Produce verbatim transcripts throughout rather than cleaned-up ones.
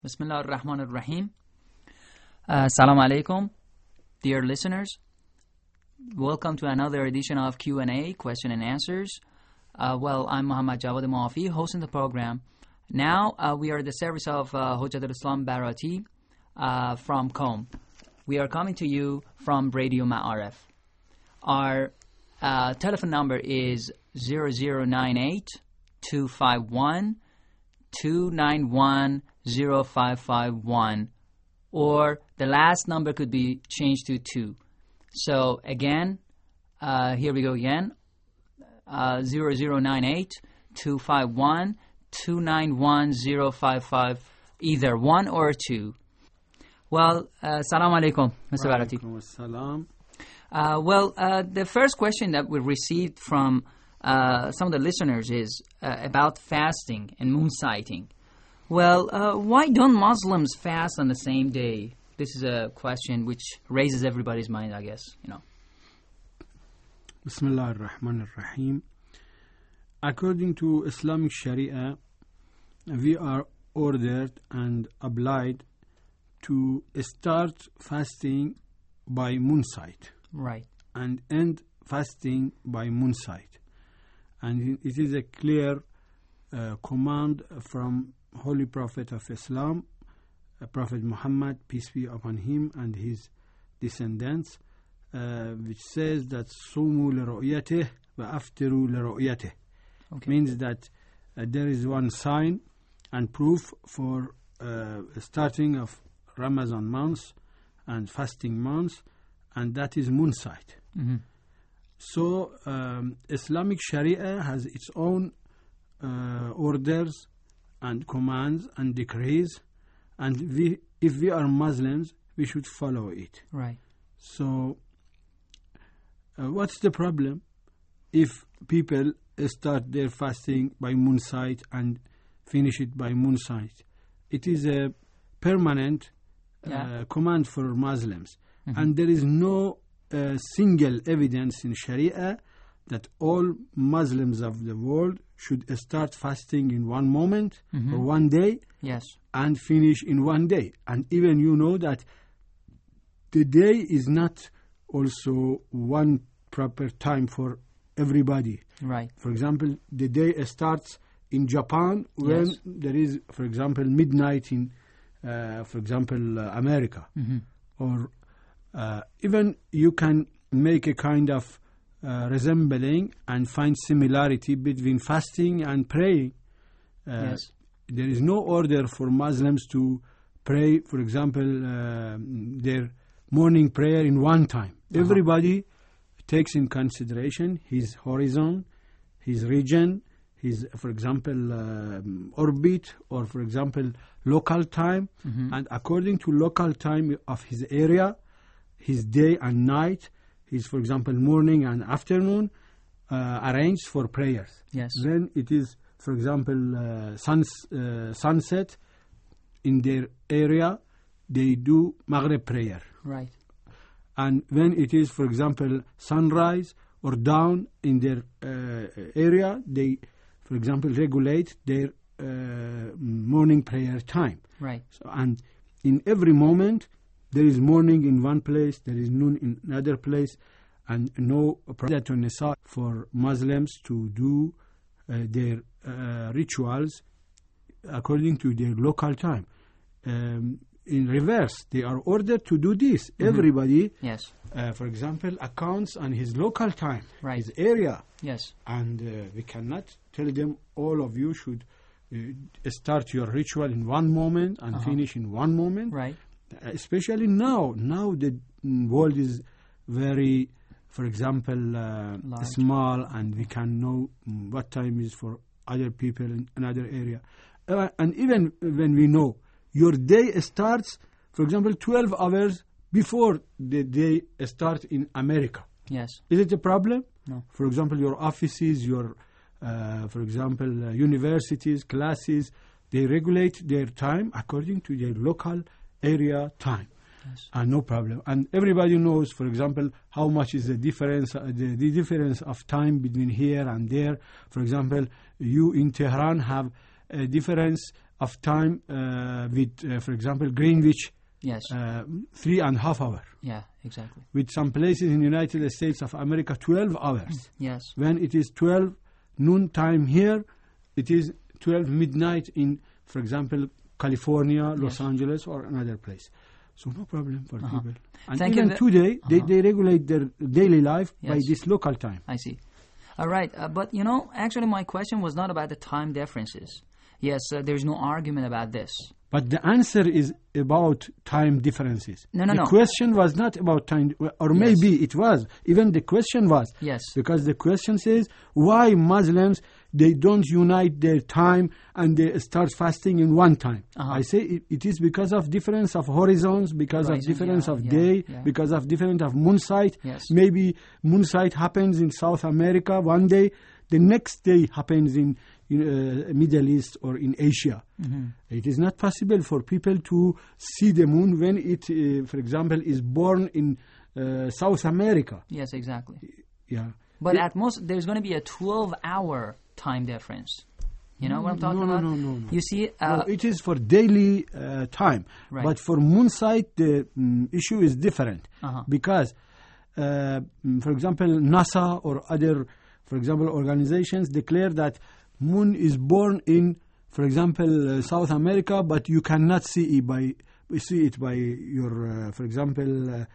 Bismillah ar-Rahman ar-Rahim. Uh, Assalamu alaikum, dear listeners. Welcome to another edition of Q and A, question and answers. Uh, well, I'm Muhammad Jawad Maafi, hosting the program. Now, uh, we are at the service of uh, Hujjat al-Islam Barati uh, from Qom. We are coming to you from Radio Ma'arif. Our uh, telephone number is zero zero nine eight, two five one, two nine one zero five five one, or the last number could be changed to two. So again, uh, here we go again, uh, zero zero nine eight, two five one, two nine one zero five five, either one or two. Well, uh, salam alaikum, Mister Barati. Salam. Uh, well, uh, the first question that we received from uh, some of the listeners is uh, about fasting and moon sighting. Well, uh, why don't Muslims fast on the same day? This is a question which raises everybody's mind, I guess, you know. Bismillah ar-Rahman ar-Rahim. According to Islamic Sharia, we are ordered and obliged to start fasting by moonsight. Right. And end fasting by moonsight. And it is a clear uh, command from Holy Prophet of Islam, uh, Prophet Muhammad, peace be upon him and his descendants, uh, which says that Sumu liru'yatih wa aftiru liru'yatih. Okay. Means that uh, there is one sign and proof for uh, starting of Ramadan months and fasting months, and that is moonsight. Mm-hmm. So um, Islamic Sharia has its own uh, orders and commands and decrees, and we, if we are Muslims, we should follow it. Right. So, uh, what's the problem if people start their fasting by moonsight and finish it by moonsight? It is a permanent yeah. uh, command for Muslims, mm-hmm. and there is no uh, single evidence in Sharia that all Muslims of the world should start fasting in one moment mm-hmm. or one day, yes, and finish in one day. And even you know that the day is not also one proper time for everybody. Right. For example, the day starts in Japan when yes. there is, for example, midnight in, uh, for example, uh, America. Mm-hmm. Or uh, even you can make a kind of Uh, resembling and find similarity between fasting and praying. Uh, yes. There is no order for Muslims to pray, for example, uh, their morning prayer in one time. Uh-huh. Everybody takes in consideration his horizon, his region, his, for example, uh, orbit, or, for example, local time. Mm-hmm. And according to local time of his area, his day and night, is, for example, morning and afternoon uh, arranged for prayers. Yes. When it is, for example, uh, suns, uh, sunset in their area, they do Maghrib prayer. Right. And when it is, for example, sunrise or dawn in their uh, area, they, for example, regulate their uh, morning prayer time. Right. So, and in every moment, there is morning in one place, there is noon in another place, and no problem for Muslims to do uh, their uh, rituals according to their local time. Um, in reverse, they are ordered to do this. Mm-hmm. Everybody, yes. uh, for example, accounts on his local time, right. his area. Yes. And uh, we cannot tell them, all of you should uh, start your ritual in one moment and uh-huh. finish in one moment. Right. Especially now. Now the world is very, for example, uh, small, and we can know what time is for other people in another area. Uh, and even when we know your day starts, for example, twelve hours before the day starts in America. Yes. Is it a problem? No. For example, your offices, your, uh, for example, uh, universities, classes, they regulate their time according to their local area time. Yes. Uh, no problem. And everybody knows, for example, how much is the difference, uh, the, the difference of time between here and there. For example, you in Tehran have a difference of time uh, with, uh, for example, Greenwich. Yes. Uh, three and a half hour. Yeah, exactly. With some places in the United States of America, twelve hours. Yes. When it is twelve noon time here, it is twelve midnight in, for example, California, Los yes. Angeles, or another place. So no problem for uh-huh. people. And Thank even you today, uh-huh. they, they regulate their daily life yes. by this local time. I see. All right. Uh, but, you know, actually my question was not about the time differences. Yes, uh, there's no argument about this. But the answer is about time differences. No, no, the no. The question was not about time, or yes. maybe it was. Even the question was. Yes. Because the question says, why Muslims, they don't unite their time and they start fasting in one time. Uh-huh. I say it, it is because of difference of horizons, because Horizon, of difference yeah, of yeah, day, yeah. because of difference of moon sight. Yes. Maybe moon sight happens in South America one day, the next day happens in uh, Middle East or in Asia. Mm-hmm. It is not possible for people to see the moon when it, uh, for example, is born in uh, South America. Yes, exactly. Yeah. But it, at most, there's going to be a twelve-hour time difference. You know what I'm talking no, no, about? No, no, no. You see, uh, no, it is for daily uh, time. Right. But for moon sight, the um, issue is different uh-huh. because, uh, for example, NASA or other, for example, organizations declare that moon is born in, for example, uh, South America, but you cannot see it by see it by your, uh, for example, uh,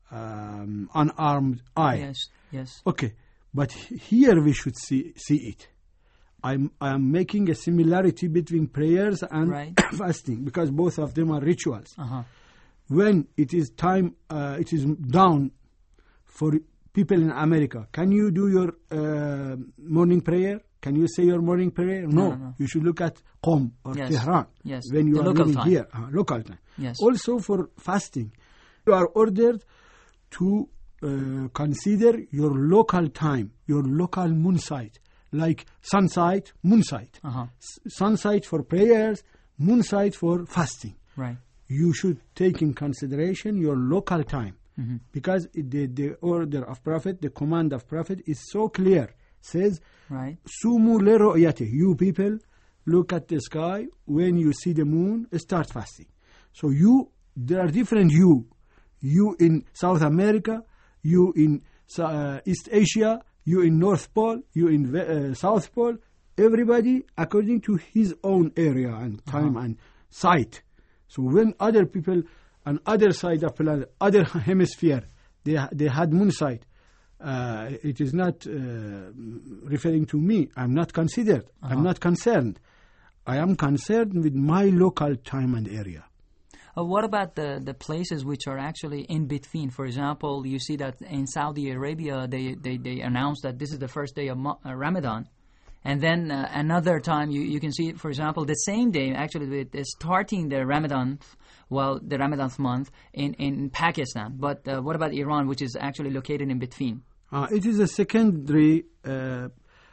um, unarmed eye. Yes, yes. Okay, but here we should see see it. I'm I'm making a similarity between prayers and right. fasting because both of them are rituals. Uh-huh. When it is time, uh, it is down for people in America. Can you do your uh, morning prayer? Can you say your morning prayer? No. No, no, no. You should look at Qom or yes. Tehran yes. when you the are local living time. here. Uh, local time. Yes. Also for fasting, you are ordered to uh, consider your local time, your local moon sight, like sun sight, moon sight. Uh-huh. S- sun sight for prayers, moon sight for fasting. Right. You should take in consideration your local time. Mm-hmm. Because the, the order of Prophet, the command of Prophet is so clear. Says, right. Sumu le ru'yati. You people, look at the sky. When you see the moon, start fasting. So you, there are different you. You in South America, you in uh, East Asia, you in North Pole, you in uh, South Pole. Everybody according to his own area and time uh-huh. and site. So when other people on other side of planet, other hemisphere, they they had moon sight. Uh, it is not uh, referring to me. I'm not considered. Uh-huh. I'm not concerned. I am concerned with my local time and area. Uh, what about the, the places which are actually in between? For example, you see that in Saudi Arabia, they, they, they announced that this is the first day of Mo- uh, Ramadan. And then uh, another time, you, you can see, for example, the same day, actually, they're starting the Ramadan, well, the Ramadan month in, in Pakistan. But uh, what about Iran, which is actually located in between? Uh, it is a secondary uh,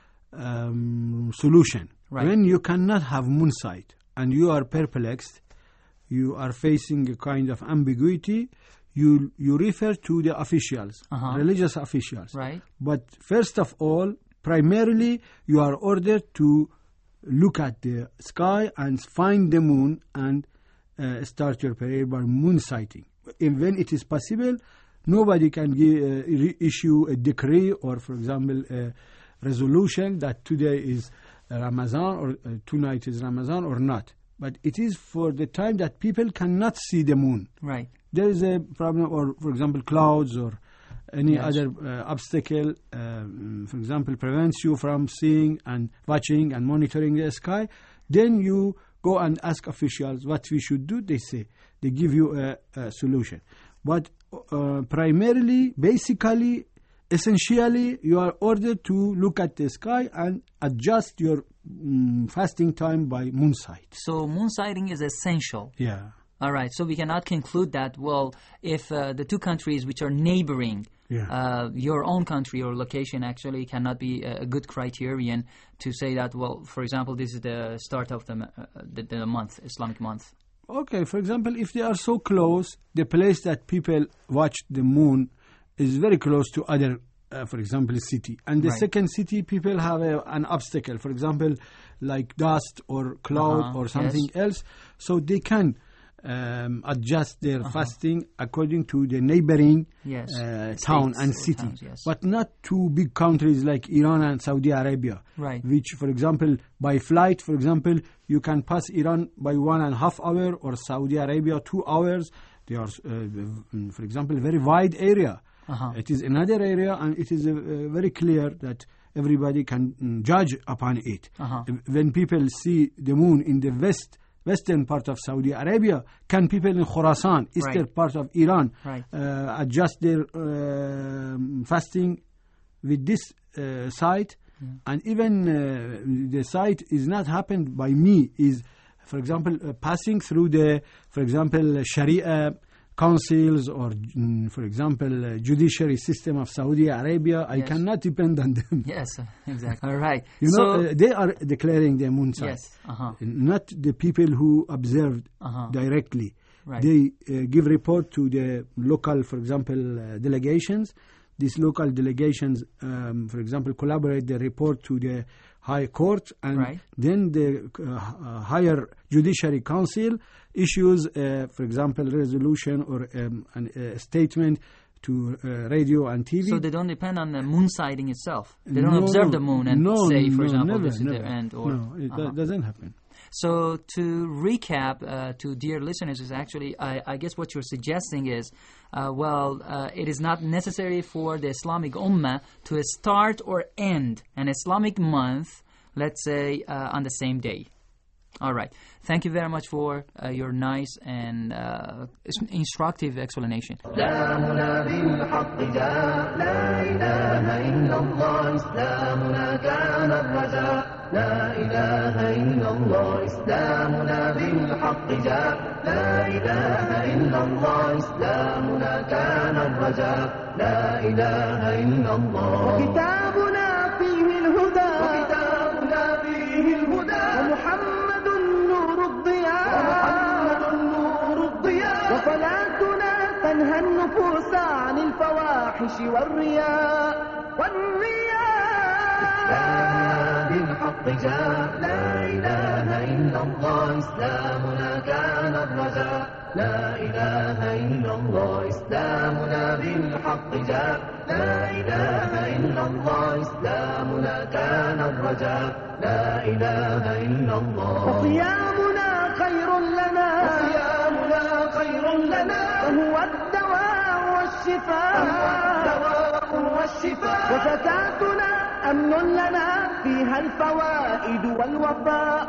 um, solution. Right. When you cannot have moon sight and you are perplexed, you are facing a kind of ambiguity, you you refer to the officials, uh-huh. religious officials. Right. But first of all, primarily, you are ordered to look at the sky and find the moon and uh, start your prayer by moon sighting. And when it is possible, nobody can give, uh, re- issue a decree or, for example, a resolution that today is Ramadan or uh, tonight is Ramadan or not. But it is for the time that people cannot see the moon. Right. There is a problem, or, for example, clouds or any yes. other uh, obstacle, um, for example, prevents you from seeing and watching and monitoring the sky, then you go and ask officials what we should do. They say, they give you a, a solution. But uh, primarily, basically, essentially, you are ordered to look at the sky and adjust your um, fasting time by moon sight. So moon sighting is essential. Yeah. All right, so we cannot conclude that, well, if uh, the two countries which are neighboring yeah. uh, your own country or location actually cannot be a, a good criterion to say that, well, for example, this is the start of the, uh, the, the month, Islamic month. Okay, for example, if they are so close, the place that people watch the moon is very close to other, uh, for example, city. And the right. second city, people have a, an obstacle. For example, like dust or cloud uh-huh. or something yes. else. So they can um, adjust their uh-huh. fasting according to the neighboring yes. uh, town and city, towns, yes. but not two big countries like Iran and Saudi Arabia, right. which, for example, by flight, for example, you can pass Iran by one and a half hour, or Saudi Arabia two hours. They are, uh, for example, a very wide area. Uh-huh. It is another area, and it is uh, very clear that everybody can um, judge upon it. Uh-huh. When people see the moon in the west, western part of Saudi Arabia, can people in Khorasan, eastern right. part of Iran, right. uh, adjust their uh, fasting with this uh, site? Yeah. And even uh, the site is not happened by me, is, for example, uh, passing through the, for example, Sharia councils or, mm, for example, uh, judiciary system of Saudi Arabia. I yes. cannot depend on them. Yes, exactly. All right. You so, know, uh, they are declaring the moon site. Yes. Uh-huh. Not the people who observed uh-huh. directly. Right. They uh, give report to the local, for example, uh, delegations. These local delegations, um, for example, collaborate the report to the High Court, and right. then the uh, higher Judiciary Council issues, uh, for example, resolution or um, a uh, statement to uh, radio and T V. So they don't depend on the moon sighting itself. They don't no, observe the moon and no, say, for no, example, never, this is never. their end. Or, no, it uh-huh. doesn't happen. So to recap uh, to dear listeners is actually, I, I guess what you're suggesting is, uh, well, uh, it is not necessary for the Islamic Ummah to start or end an Islamic month, let's say, uh, on the same day. All right. Thank you very much for uh, your nice and uh, instructive explanation. لا إله إلا الله إسلامنا بالحق جاء لا إله إلا الله إسلامنا كان الرجاء لا إله إلا الله وكتابنا فيه الهدى وكتابنا فيه الهدى ومحمد نور الضياء ومحمد نور الضياء وصلاتنا تنهى النفوس عن الفواحش والرياء والرياء بالحق جاء لا إله إلا الله إسلامنا كان الرجاء لا إله إلا الله إسلامنا بالحق جاء لا إله إلا الله إسلامنا كان الرجاء لا إله إلا الله وصيامنا خير لنا وصيامنا خير لنا وهو الدواء والشفاء وهو الدواء والشفاء وزكاتنا أمن لنا فيها الفوائد والوفاء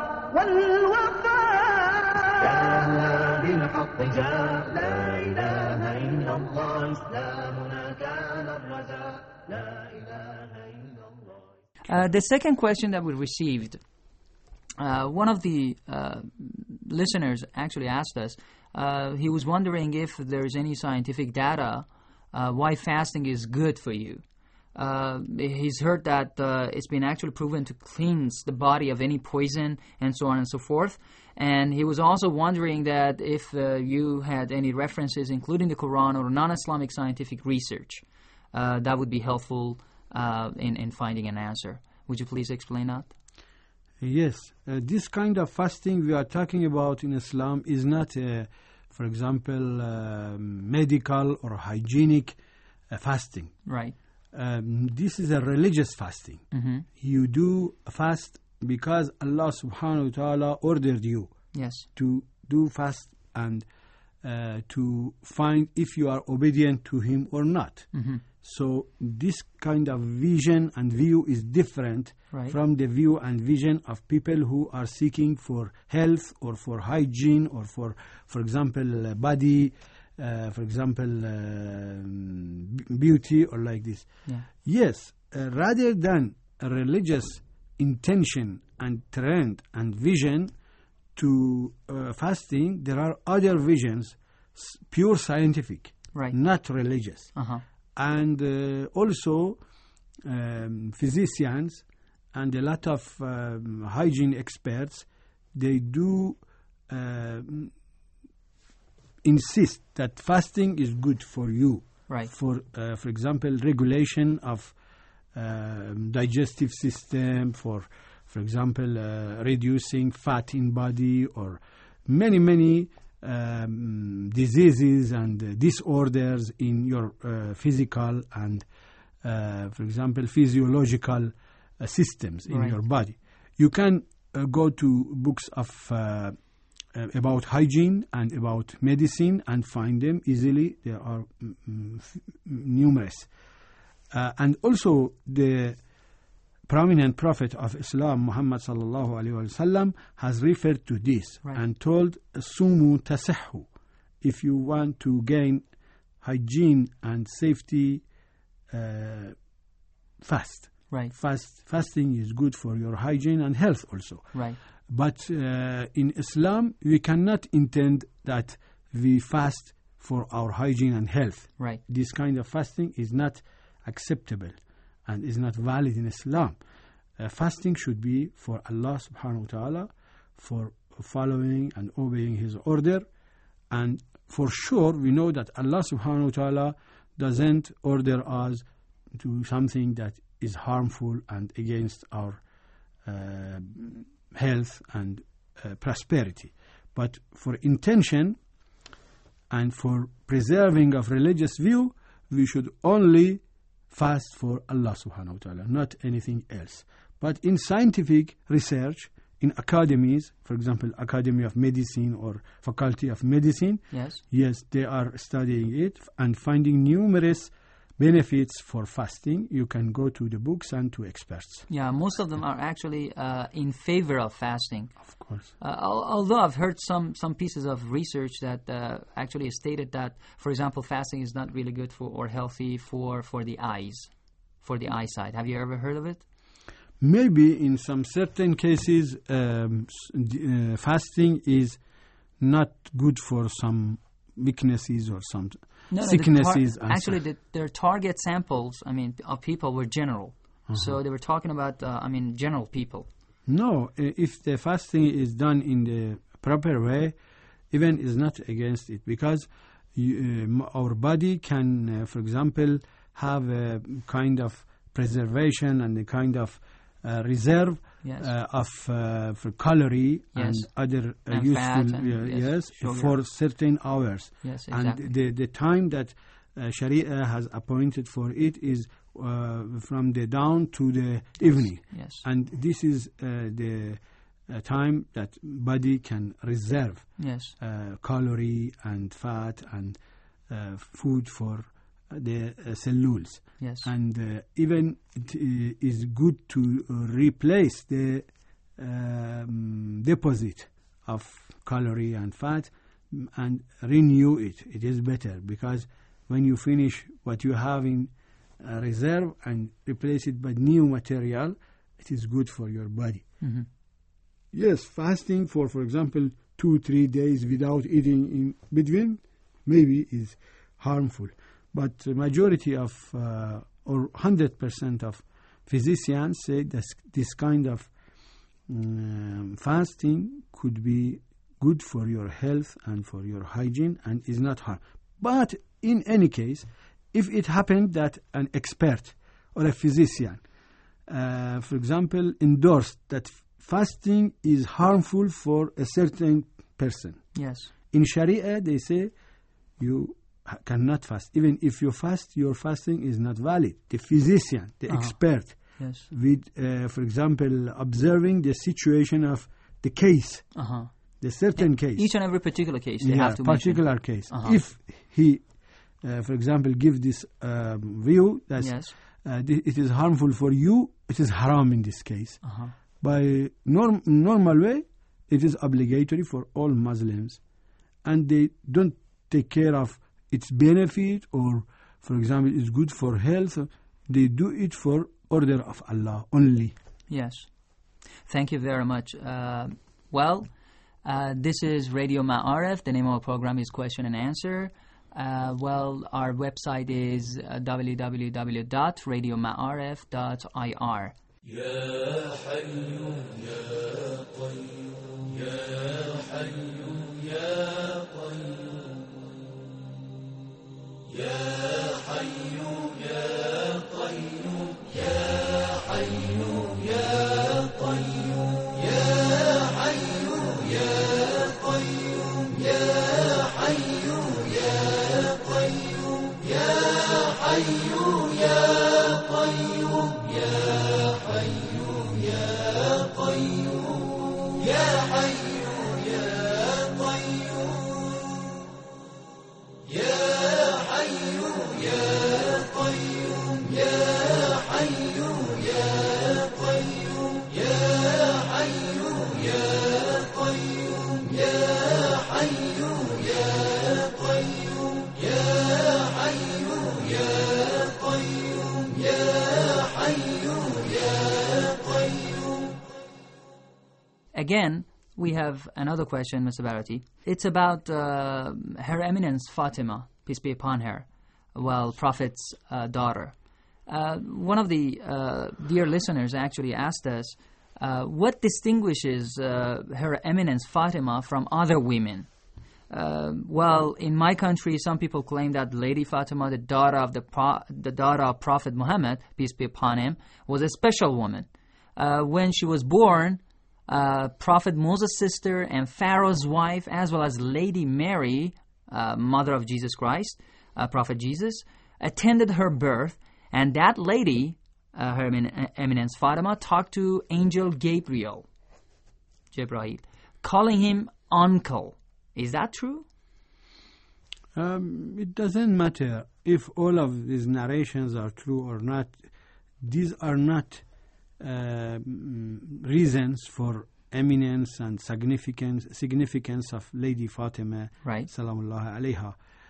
والوفاء كان بالحق جاء لا إله إلا الله إسلامنا كان الرجاء لا إله إلا الله. Uh, the second question that we received, uh, one of the uh, listeners actually asked us, uh, he was wondering if there's any scientific data uh, why fasting is good for you. Uh, he's heard that uh, it's been actually proven to cleanse the body of any poison and so on and so forth. And he was also wondering that if uh, you had any references, including the Quran or non-Islamic scientific research, uh, that would be helpful uh, in, in finding an answer. Would you please explain that? Yes. Uh, this kind of fasting we are talking about in Islam is not, uh, for example, uh, medical or hygienic uh, fasting. Right. Um, this is a religious fasting. Mm-hmm. You do fast because Allah subhanahu wa ta'ala ordered you yes. to do fast and uh, to find if you are obedient to Him or not. Mm-hmm. So this kind of vision and view is different right. from the view and vision of people who are seeking for health or for hygiene or for, for example, uh, body Uh, for example, uh, beauty or like this. Yeah. Yes, uh, rather than a religious intention and trend and vision to uh, fasting, there are other visions, s- pure scientific, right. not religious. Uh-huh. And uh, also um, physicians and a lot of um, hygiene experts, they do uh, insist that fasting is good for you. Right. For, uh, for example, regulation of uh, digestive system, for for example, uh, reducing fat in body, or many, many um, diseases and uh, disorders in your uh, physical and, uh, for example, physiological uh, systems in right. your body. You can uh, go to books of uh, uh, about hygiene and about medicine and find them easily. There are mm, f- numerous. Uh, and also the prominent prophet of Islam, Muhammad sallallahu alaihi wasallam, has referred to this right. and told, "Sumu tasihhu." If you want to gain hygiene and safety, uh, fast. Right. Fast fasting is good for your hygiene and health also. Right. But uh, in Islam, we cannot intend that we fast for our hygiene and health. Right. This kind of fasting is not acceptable and is not valid in Islam. Uh, fasting should be for Allah subhanahu wa ta'ala, for following and obeying His order. And for sure, we know that Allah subhanahu wa ta'ala doesn't order us to something that is harmful and against our uh, health and uh, prosperity. But for intention and for preserving of religious view, we should only fast for Allah subhanahu wa ta'ala, not anything else. But in scientific research, in academies, for example, Academy of Medicine or Faculty of Medicine, yes, yes, they are studying it and finding numerous benefits for fasting. You can go to the books and to experts. Yeah, most of them are actually uh, in favor of fasting. Of course. Uh, al- although I've heard some, some pieces of research that uh, actually stated that, for example, fasting is not really good for or healthy for, for the eyes, for the eyesight. Have you ever heard of it? Maybe in some certain cases, um, uh, fasting is not good for some weaknesses or some no, no, sicknesses. The tar- actually, the, their target samples, I mean, of people were general. Uh-huh. So they were talking about, uh, I mean, general people. No, if the fasting is done in the proper way, even is not against it, because you, uh, our body can, uh, for example, have a kind of preservation and a kind of uh, reserve yes. uh, of uh, for calorie yes. and other uh, and useful and, uh, yes, yes for certain hours. Yes, exactly. And the the time that uh, Sharia has appointed for it is uh, from the dawn to the evening. Yes. And this is uh, the uh, time that body can reserve yes. uh, calorie and fat and uh, food for the uh, cellules. Yes. And uh, even it uh, is good to uh, replace the um, deposit of calorie and fat and renew it. It is better, because when you finish what you have in uh, reserve and replace it by new material, it is good for your body. Mm-hmm. Yes, fasting for, for example, two, three days without eating in between maybe is harmful. But the majority of, uh, or one hundred percent of physicians say that this kind of um, fasting could be good for your health and for your hygiene and is not harm. But in any case, if it happened that an expert or a physician, uh, for example, endorsed that fasting is harmful for a certain person. Yes. In Sharia, they say you cannot fast. Even if you fast, your fasting is not valid. The physician, the uh-huh. expert, yes. with, uh, for example, observing the situation of the case, uh-huh. the certain and case. Each and every particular case they yeah, have to particular mention. case. Uh-huh. If he, uh, for example, give this um, view that yes. uh, th- it is harmful for you, it is haram in this case. Uh-huh. By norm- normal way, it is obligatory for all Muslims, and they don't take care of its benefit or, for example, it's good for health. They do it for order of Allah only. Yes. Thank you very much. Uh, well, uh, this is Radio Ma'arif. The name of our program is Question and Answer. Uh, well, our website is uh, w w w dot radio ma'arif dot i r. يا حي يا قيوم يا حي يا قيوم يا حي يا قيوم يا حي يا قيوم حي يا قيوم يا حي يا قيوم يا حي يا قيوم يا حي يا قيوم يا حي يا قيوم يا حي يا قيوم يا حي يا قيوم يا حي يا قيوم يا حي يا قيوم. Again, we have another question, Mister Barati. It's about uh, Her Eminence Fatima, peace be upon her, well, Prophet's uh, daughter. Uh, one of the uh, dear listeners actually asked us, uh, what distinguishes uh, Her Eminence Fatima from other women? Uh, well, in my country, some people claim that Lady Fatima, the daughter of the Pro- the daughter of Prophet Muhammad, peace be upon him, was a special woman. Uh, when she was born, uh, Prophet Moses' sister and Pharaoh's wife, as well as Lady Mary, uh, mother of Jesus Christ, uh, Prophet Jesus, attended her birth, and that lady, uh, Her Emin- Eminence Fatima, talked to Angel Gabriel, Jibrail, calling him uncle. Is that true? Um, it doesn't matter if all of these narrations are true or not. These are not uh, reasons for eminence and significance significance of Lady Fatima, right? Salamullah alayha.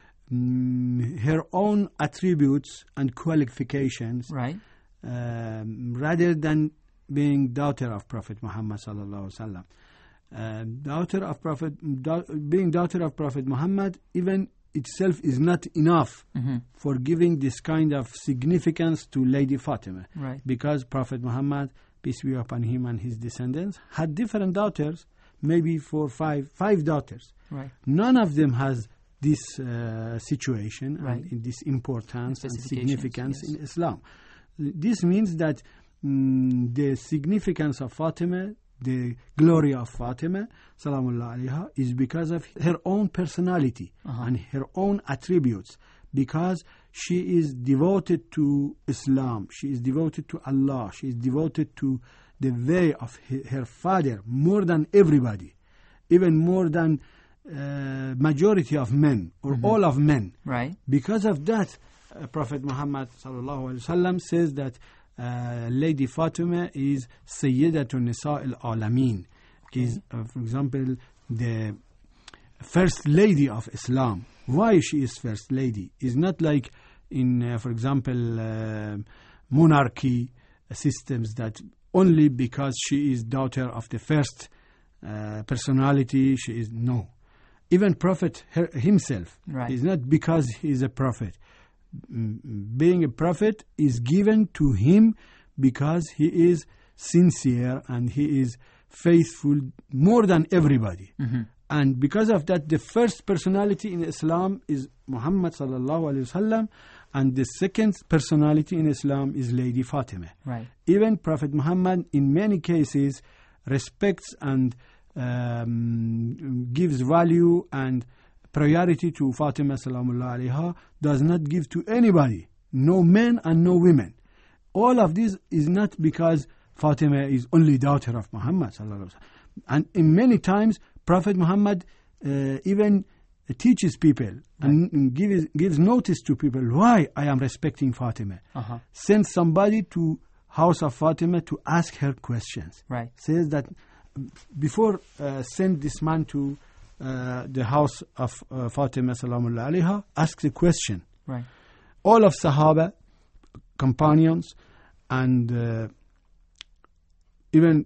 Mm, her own attributes and qualifications, right? Um, rather than being daughter of Prophet Muhammad sallallahu alaihi wasallam. Uh, daughter of Prophet, da- being daughter of Prophet Muhammad, even itself is not enough mm-hmm. for giving this kind of significance to Lady Fatima. Right. Because Prophet Muhammad, peace be upon him and his descendants, had different daughters, maybe four, five, five daughters. Right. None of them has this uh, situation right. and this importance and Specifications, significance yes. in Islam. This means that mm, the significance of Fatima, the glory of Fatima, Salamullah alayha, is because of her own personality uh-huh. and her own attributes, because she is devoted to Islam, she is devoted to Allah, she is devoted to the way of her father more than everybody, even more than uh, majority of men or mm-hmm. all of men. Right. Because of that, uh, Prophet Muhammad sallallahu alaihi wasallam says that Uh, Lady Fatima is Sayyidatun Nisa al-Alameen. Okay. Is, uh, for example, the first lady of Islam. Why she is first lady? Is not like in, uh, for example, uh, monarchy systems that only because she is daughter of the first uh, personality she is. No. Even Prophet her, himself right. is not because he is a prophet. Being a prophet is given to him because he is sincere and he is faithful more than everybody. Mm-hmm. And because of that, the first personality in Islam is Muhammad sallallahu alaihi wasallam, and the second personality in Islam is Lady Fatima. Right. Even Prophet Muhammad, in many cases, respects and um, gives value and priority to Fatima salamullah alayha, does not give to anybody, no men and no women. All of this is not because Fatima is only daughter of Muhammad sallallahu alayhi wa sallam. And in many times, Prophet Muhammad uh, even teaches people right. and, and gives, gives notice to people why I am respecting Fatima. Uh-huh. Sends somebody to house of Fatima to ask her questions. Right. Says that before uh, send this man to Uh, the house of uh, Fatima salamullah alayha, asks a question. Right. All of Sahaba, companions, and uh, even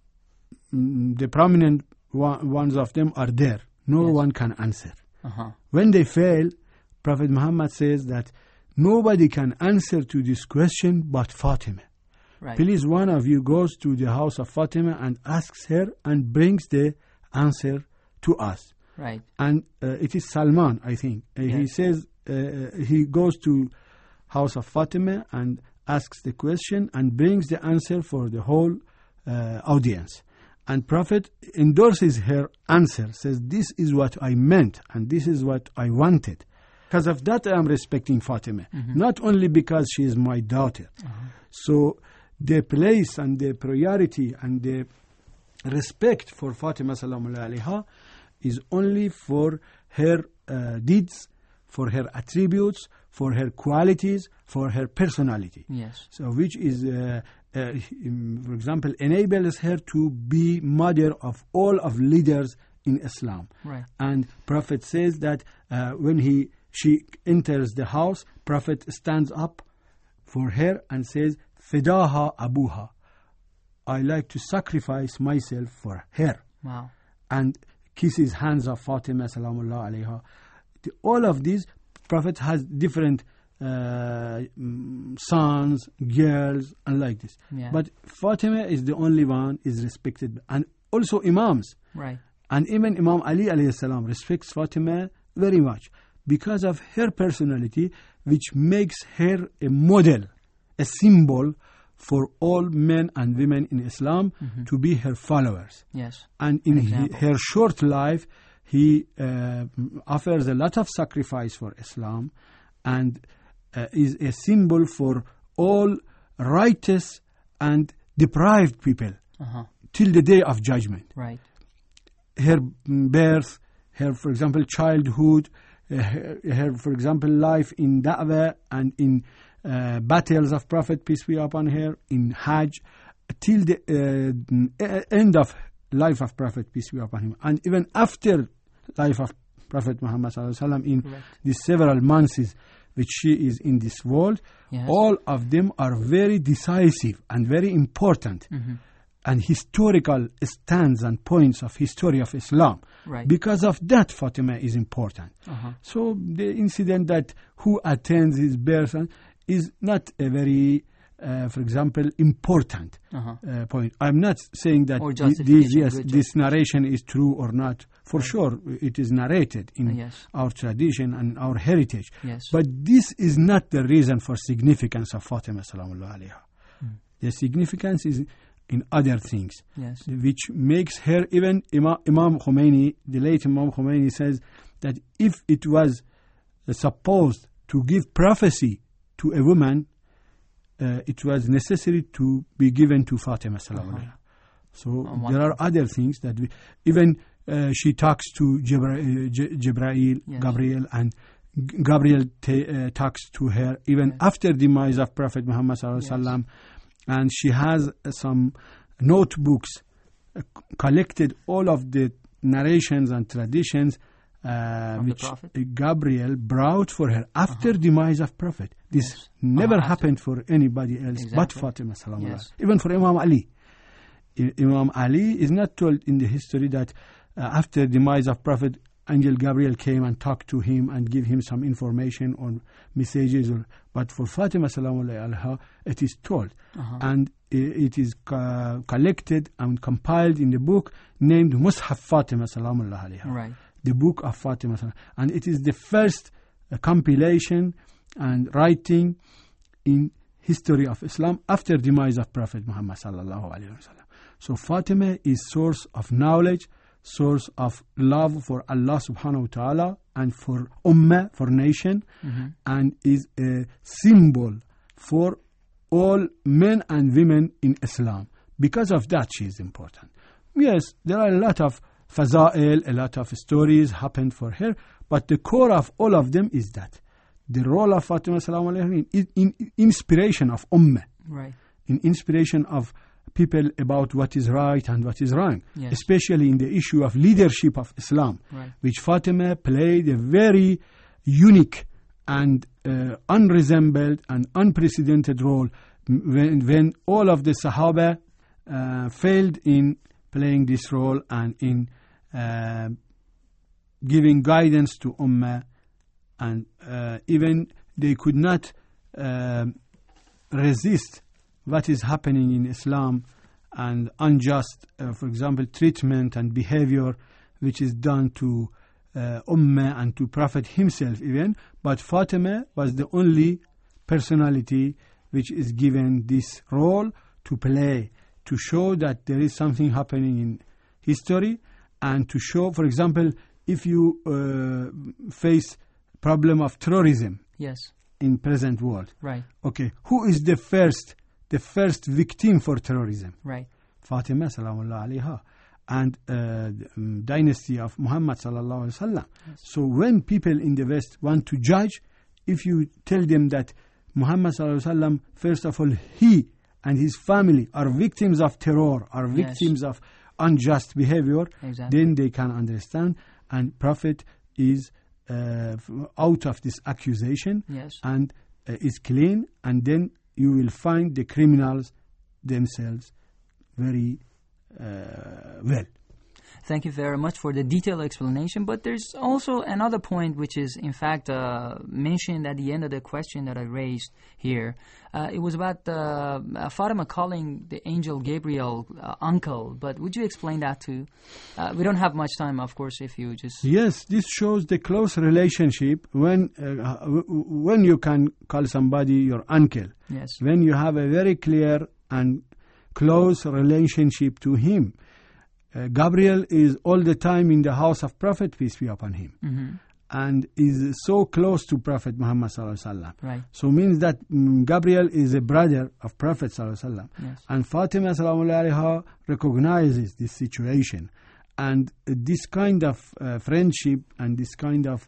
mm, the prominent one, ones of them are there. No yes. one can answer. Uh-huh. When they fail, Prophet Muhammad says that nobody can answer to this question but Fatima. Right. Please, one of you goes to the house of Fatima and asks her and brings the answer to us. Right. And uh, it is Salman, I think. Uh, yes. He says uh, he goes to house of Fatima and asks the question and brings the answer for the whole uh, audience. And Prophet endorses her answer, says, this is what I meant and this is what I wanted. Because of that, I am respecting Fatima. Mm-hmm. Not only because she is my daughter. Uh-huh. So the place and the priority and the respect for Fatima Salamullahi alayha is only for her uh, deeds, for her attributes, for her qualities, for her personality. Yes. So which is, uh, uh, for example, enables her to be mother of all of leaders in Islam. Right. And Prophet says that uh, when he she enters the house, Prophet stands up for her and says, Fidaha abuha. I like to sacrifice myself for her. Wow. And kisses hands of Fatima Salamullah alayha. The, all of these, Prophet has different uh, sons, girls, and like this. Yeah. But Fatima is the only one is respected. And also Imams. Right. And even Imam Ali alayhi salam respects Fatima very much because of her personality, which makes her a model, a symbol for all men and women in Islam mm-hmm. to be her followers. Yes. And in he, her short life, he uh, offers a lot of sacrifice for Islam and uh, is a symbol for all righteous and deprived people uh-huh. till the day of judgment. Right. Her birth, her, for example, childhood, uh, her, her, for example, life in Da'wah and in uh, battles of Prophet, peace be upon her, in Hajj, till the uh, end of life of Prophet, peace be upon him. And even after life of Prophet Muhammad sallallahu alaihi wasallam, in Correct. the several months which she is in this world, yes. all of them are very decisive and very important. Mm-hmm. And historical stands and points of history of Islam. Right. Because of that, Fatima is important. Uh-huh. So the incident that who attends his birth is not a very, uh, for example, important uh-huh. uh, point. I'm not saying that th- this, yes, this narration is true or not. For right. sure, it is narrated in uh, yes. our tradition and our heritage. Yes. But this is not the reason for significance of Fatima Salamullah alayha. Mm. The significance is in other things, yes. which makes her, even Imam, Imam Khomeini, the late Imam Khomeini says that if it was uh, supposed to give prophecy to a woman, uh, it was necessary to be given to Fatima Salamullah. Uh-huh. So oh, there are other things that we, even uh, she talks to Jibra, uh, J- Jibrail, yes. Gabriel, and G- Gabriel t- uh, talks to her even yes. after the demise of Prophet Muhammad Sallallahu Alaihi Wasallam. And she has uh, some notebooks uh, collected all of the narrations and traditions uh, which Gabriel brought for her after uh-huh. demise of Prophet. This yes. never uh-huh. happened for anybody else exactly. but Fatima Salamullah. Yes. Even for Imam Ali. I- Imam Ali is not told in the history that uh, after demise of Prophet, Angel Gabriel came and talked to him and give him some information or messages. Or, but for Fatima Salamullahi alayha, it is told. Uh-huh. And it is uh, collected and compiled in the book named Mushaf Fatima Salamullahi alayha. Right. The book of Fatima. And it is the first uh, compilation and writing in history of Islam after demise of Prophet Muhammad sallallahu alaihi wasallam. So Fatima is source of knowledge, source of love for Allah subhanahu wa ta'ala and for ummah, for nation, mm-hmm. and is a symbol for all men and women in Islam. Because of that, she is important. Yes, there are a lot of faza'il, a lot of stories happened for her, but the core of all of them is that the role of Fatima sallallahu alaihi wasallam in, in, in inspiration of ummah, right. in inspiration of people about what is right and what is wrong, yes. especially in the issue of leadership of Islam, right. which Fatima played a very unique and uh, unresembled and unprecedented role when, when all of the Sahaba uh, failed in playing this role and in uh, giving guidance to Ummah, and uh, even they could not uh, resist what is happening in Islam and unjust, uh, for example, treatment and behavior which is done to uh, Ummah and to Prophet himself even. But Fatima was the only personality which is given this role to play, to show that there is something happening in history, and to show, for example, if you uh, face problem of terrorism Yes. in present world. Right. Okay, who is the first, the first victim for terrorism? Right. Fatima salamullah alayha, and uh, the, um, dynasty of Muhammad sallallahu alaihi wasallam. Yes. So when people in the West want to judge, if you tell them that Muhammad sallallahu alaihi wasallam, first of all, he and his family are victims of terror, are victims Yes. of unjust behavior, Exactly. then they can understand. And Prophet is uh, out of this accusation Yes. and uh, is clean, and then you will find the criminals themselves very uh, well. Thank you very much for the detailed explanation. But there's also another point which is, in fact, uh, mentioned at the end of the question that I raised here. Uh, it was about uh, Fatima calling the angel Gabriel uh, uncle. But would you explain that too? Uh, we don't have much time, of course, if you just... Yes, this shows the close relationship when uh, w- when you can call somebody your uncle. Yes. When you have a very clear and close relationship to him. Uh, Gabriel is all the time in the house of Prophet, peace be upon him, Mm-hmm. and is so close to Prophet Muhammad sallallahu alaihi wasallam. Right. So means that mm, Gabriel is a brother of Prophet sallallahu alaihi wasallam, Yes. and Fatima sallallahu alaiha recognizes this situation, and uh, this kind of uh, friendship and this kind of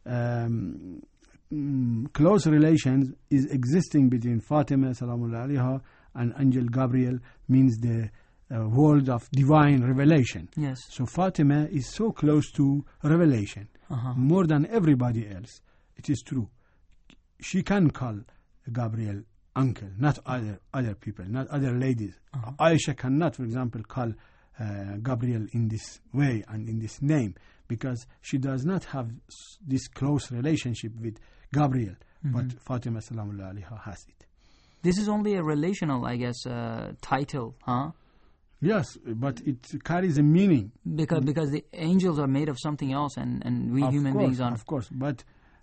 um, mm, close relations is existing between Fatima sallallahu alaiha and Angel Gabriel, means the uh, world of divine revelation. Yes. So Fatima is so close to revelation, Uh-huh. more than everybody else. It is true. She can call Gabriel uncle, not other other people, not other ladies. Uh-huh. Aisha cannot, for example, call uh, Gabriel in this way and in this name, because she does not have s- this close relationship with Gabriel, Mhm. but Fatima sallallahu alaiha has it. This is only a relational, I guess, uh, title, huh? Yes, but it carries a meaning. Because because the angels are made of something else, and, and we Of human course, beings are. of course. But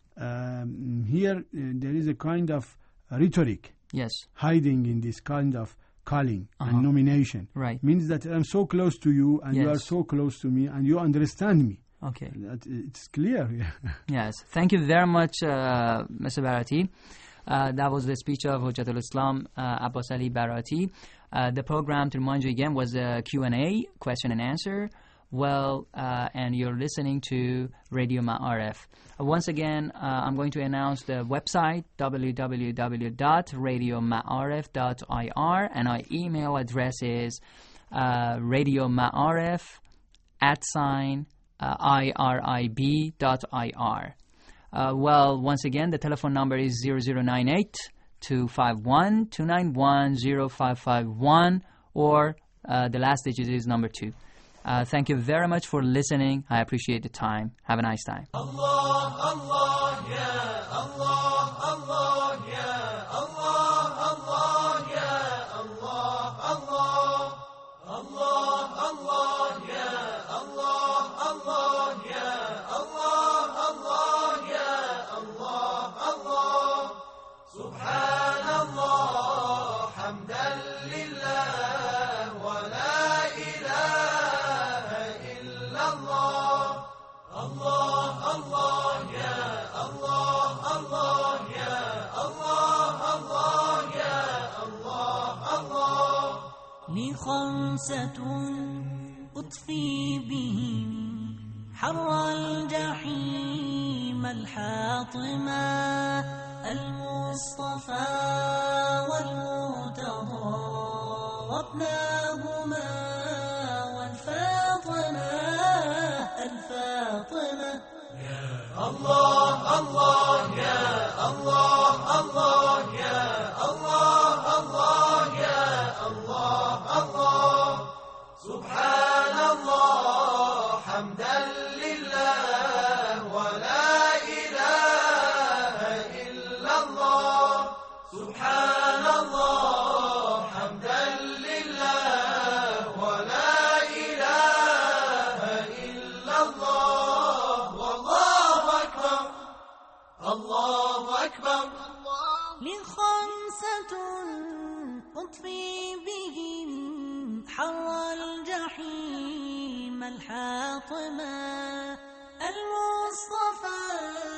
um, here uh, there is a kind of rhetoric Yes. hiding in this kind of calling Uh-huh. and nomination. Right. Means that I'm so close to you, and you are Yes. so close to me, and you understand me. Okay. That it's clear. Yeah. Yes. Thank you very much, uh, Mister Barati. Uh, that was the speech of Hujjatul Islam, uh, Abbas Ali Barati. Uh, the program, to remind you again, was a Q and A, question and answer. Well, uh, and you're listening to Radio Ma'arif. Uh, once again, uh, I'm going to announce the website, w w w dot radio ma'arif dot i r, and our email address is uh, radioma'arif at sign uh, irib dot ir. Uh, well, once again, the telephone number is zero zero nine eight, two five one, two nine one, zero five five one, or uh, the last digit is number two. Uh, thank you very much for listening. I appreciate the time. Have a nice time. Allah, Allah, ya Allah, Allah, ya Allah, Allah, ya Allah, Allah, Allah, Allah, ya Allah, Allah, ya Allah, Allah, ya Allah, Allah. Subhanallah, hamdan lillah, wa la ilaha illallah. Allah, Allah, ya Allah, Allah, ya Allah, Allah, ya Allah, Allah. لي خمسة أطفي بهم حر الجحيم الحاطمة المصطفى والمرتضى وابناهما والفاطمة الفاطمة Allah, Allah, ya Allah, Allah, ya Allah, Allah, ya Allah, Allah. Subhanallah, hamdan lillah, wa la ilaha illallah. Subhanallah, hamdan lillah, wa la ilaha illallah. Wallahu akbar, Allahu akbar. لخمسة أطفي بهم حر الجحيم الحاطمة المصطفى